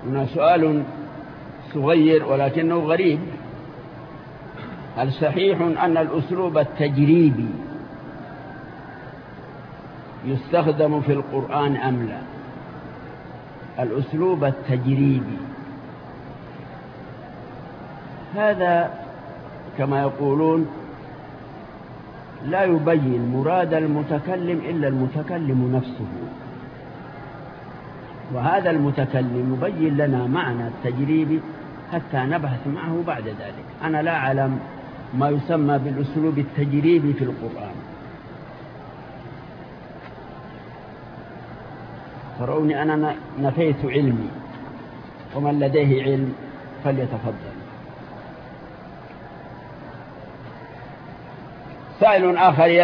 هنا سؤال صغير ولكنه غريب: هل صحيح أن الأسلوب التجريبي يستخدم في القرآن أم لا؟ الأسلوب التجريبي هذا كما يقولون لا يبين مراد المتكلم إلا المتكلم نفسه، وهذا المتكلم يبين لنا معنى التجريبي حتى نبحث معه بعد ذلك. أنا لا أعلم ما يسمى بالأسلوب التجريبي في القرآن. تروني أنا نفيت علمي، ومن لديه علم فليتفضل. سائل آخر